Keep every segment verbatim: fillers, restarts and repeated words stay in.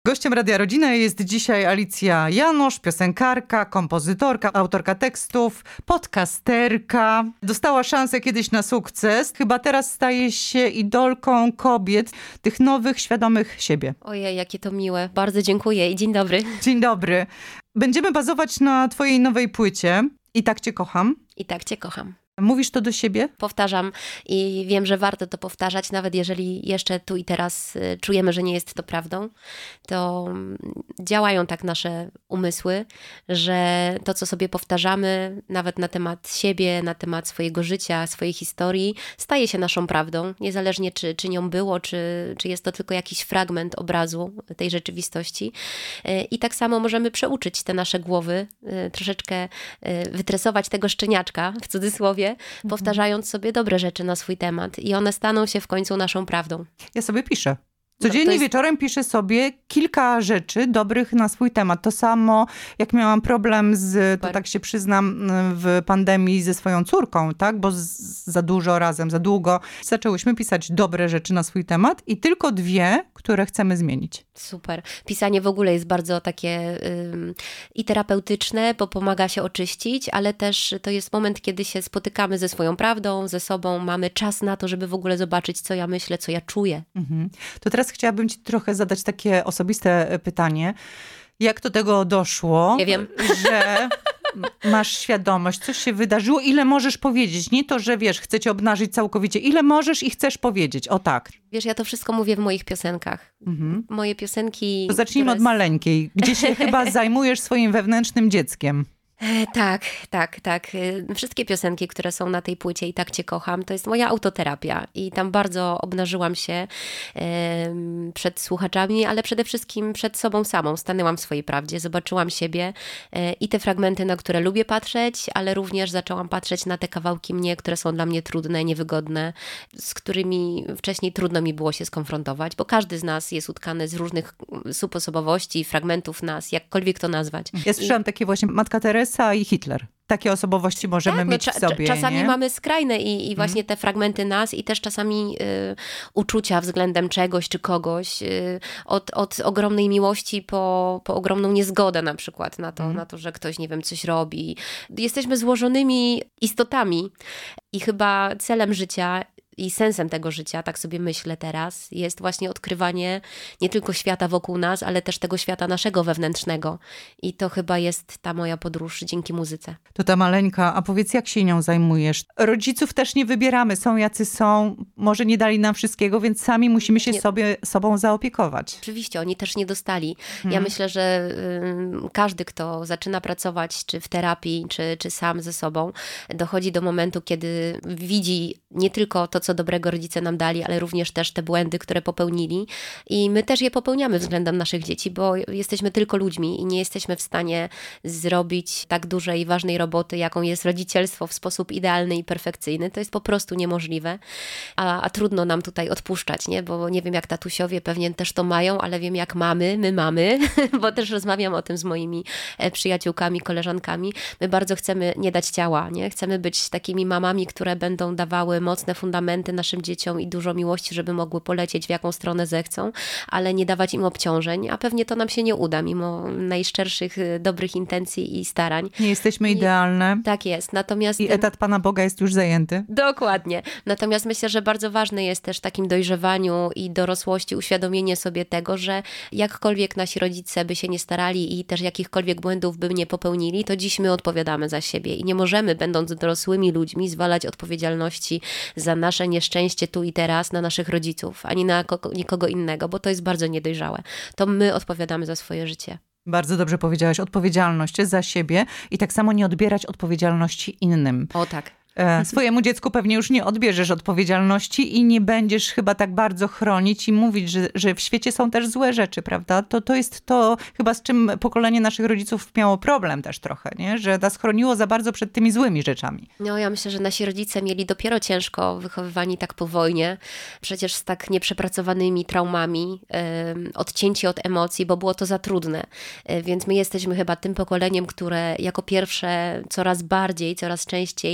Gościem Radia Rodzina jest dzisiaj Alicja Janosz, piosenkarka, kompozytorka, autorka tekstów, podcasterka. Dostała szansę kiedyś na sukces. Chyba teraz staje się idolką kobiet, tych nowych, świadomych siebie. Ojej, jakie to miłe. Bardzo dziękuję i dzień dobry. Dzień dobry. Będziemy bazować na twojej nowej płycie I tak cię kocham. I tak cię kocham. Mówisz to do siebie? Powtarzam i wiem, że warto to powtarzać, nawet jeżeli jeszcze tu i teraz czujemy, że nie jest to prawdą, to działają tak nasze umysły, że to, co sobie powtarzamy, nawet na temat siebie, na temat swojego życia, swojej historii, staje się naszą prawdą, niezależnie czy, czy nią było, czy, czy jest to tylko jakiś fragment obrazu tej rzeczywistości. I tak samo możemy przeuczyć te nasze głowy, troszeczkę wytresować tego szczeniaczka, w cudzysłowie, powtarzając sobie dobre rzeczy na swój temat i one staną się w końcu naszą prawdą. Ja sobie piszę. Codziennie no jest... wieczorem piszę sobie kilka rzeczy dobrych na swój temat. To samo jak miałam problem z, to tak się przyznam, w pandemii ze swoją córką, tak? Bo z, za dużo razem, za długo zaczęłyśmy pisać dobre rzeczy na swój temat i tylko dwie, które chcemy zmienić. Super. Pisanie w ogóle jest bardzo takie ym, i terapeutyczne, bo pomaga się oczyścić, ale też to jest moment, kiedy się spotykamy ze swoją prawdą, ze sobą, mamy czas na to, żeby w ogóle zobaczyć, co ja myślę, co ja czuję. Mhm. To teraz chciałabym ci trochę zadać takie osobiste pytanie. Jak do tego doszło? Nie wiem. Że masz świadomość, coś się wydarzyło, ile możesz powiedzieć? Nie to, że wiesz, chcę cię obnażyć całkowicie. Ile możesz i chcesz powiedzieć? O tak. Wiesz, ja to wszystko mówię w moich piosenkach. Mhm. Moje piosenki... To zacznijmy które... od maleńkiej, gdzie się chyba zajmujesz swoim wewnętrznym dzieckiem. Tak, tak, tak. Wszystkie piosenki, które są na tej płycie I tak cię kocham, to jest moja autoterapia i tam bardzo obnażyłam się przed słuchaczami, ale przede wszystkim przed sobą samą. Stanęłam w swojej prawdzie, zobaczyłam siebie i te fragmenty, na które lubię patrzeć, ale również zaczęłam patrzeć na te kawałki mnie, które są dla mnie trudne, niewygodne, z którymi wcześniej trudno mi było się skonfrontować, bo każdy z nas jest utkany z różnych subosobowości, fragmentów nas, jakkolwiek to nazwać. Ja słyszałam I... takie właśnie Matka Teresa i Hitler. Takie osobowości możemy tak, mieć no, cza- w sobie. Czasami nie? mamy skrajne i, i właśnie hmm. te fragmenty nas i też czasami y, uczucia względem czegoś czy kogoś. Y, od, od ogromnej miłości po, po ogromną niezgodę na przykład na to, hmm. na to, że ktoś, nie wiem, coś robi. Jesteśmy złożonymi istotami i chyba celem życia i sensem tego życia, tak sobie myślę teraz, jest właśnie odkrywanie nie tylko świata wokół nas, ale też tego świata naszego wewnętrznego. I to chyba jest ta moja podróż dzięki muzyce. To ta maleńka, a powiedz, jak się nią zajmujesz? Rodziców też nie wybieramy, są jacy są, może nie dali nam wszystkiego, więc sami musimy się sobie, sobą zaopiekować. Oczywiście, oni też nie dostali. Hmm. Ja myślę, że y, każdy, kto zaczyna pracować, czy w terapii, czy, czy sam ze sobą, dochodzi do momentu, kiedy widzi nie tylko to, co dobrego rodzice nam dali, ale również też te błędy, które popełnili. I my też je popełniamy względem naszych dzieci, bo jesteśmy tylko ludźmi i nie jesteśmy w stanie zrobić tak dużej i ważnej roboty, jaką jest rodzicielstwo w sposób idealny i perfekcyjny. To jest po prostu niemożliwe, a, a trudno nam tutaj odpuszczać, nie? Bo nie wiem, jak tatusiowie pewnie też to mają, ale wiem, jak mamy, my mamy, bo też rozmawiam o tym z moimi przyjaciółkami, koleżankami. My bardzo chcemy nie dać ciała, nie? Chcemy być takimi mamami, które będą dawały mocne fundamenty naszym dzieciom i dużo miłości, żeby mogły polecieć w jaką stronę zechcą, ale nie dawać im obciążeń, a pewnie to nam się nie uda, mimo najszczerszych, dobrych intencji i starań. Nie jesteśmy idealne. I, tak jest. Natomiast I etat Pana Boga jest już zajęty. Dokładnie. Natomiast myślę, że bardzo ważne jest też w takim dojrzewaniu i dorosłości uświadomienie sobie tego, że jakkolwiek nasi rodzice by się nie starali i też jakichkolwiek błędów by nie popełnili, to dziś my odpowiadamy za siebie i nie możemy, będąc dorosłymi ludźmi, zwalać odpowiedzialności za nasze nieszczęście tu i teraz na naszych rodziców, ani na kogo, nikogo innego, bo to jest bardzo niedojrzałe. To my odpowiadamy za swoje życie. Bardzo dobrze powiedziałaś. Odpowiedzialność za siebie i tak samo nie odbierać odpowiedzialności innym. O tak. Swojemu dziecku pewnie już nie odbierzesz odpowiedzialności i nie będziesz chyba tak bardzo chronić i mówić, że, że w świecie są też złe rzeczy, prawda? To, to jest to chyba, z czym pokolenie naszych rodziców miało problem też trochę, nie? Że nas chroniło za bardzo przed tymi złymi rzeczami. No ja myślę, że nasi rodzice mieli dopiero ciężko wychowywani tak po wojnie, przecież z tak nieprzepracowanymi traumami, yy, odcięci od emocji, bo było to za trudne. Yy, więc my jesteśmy chyba tym pokoleniem, które jako pierwsze coraz bardziej, coraz częściej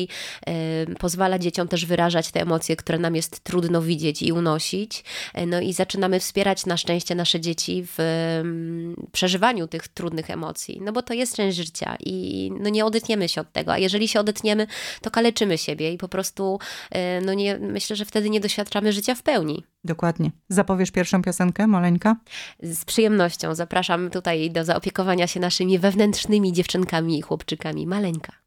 pozwala dzieciom też wyrażać te emocje, które nam jest trudno widzieć i unosić. No i zaczynamy wspierać na szczęście nasze dzieci w przeżywaniu tych trudnych emocji, no bo to jest część życia i no nie odetniemy się od tego, a jeżeli się odetniemy, to kaleczymy siebie i po prostu no nie, myślę, że wtedy nie doświadczamy życia w pełni. Dokładnie. Zapowiesz pierwszą piosenkę, maleńka? Z przyjemnością zapraszam tutaj do zaopiekowania się naszymi wewnętrznymi dziewczynkami i chłopczykami. Maleńka.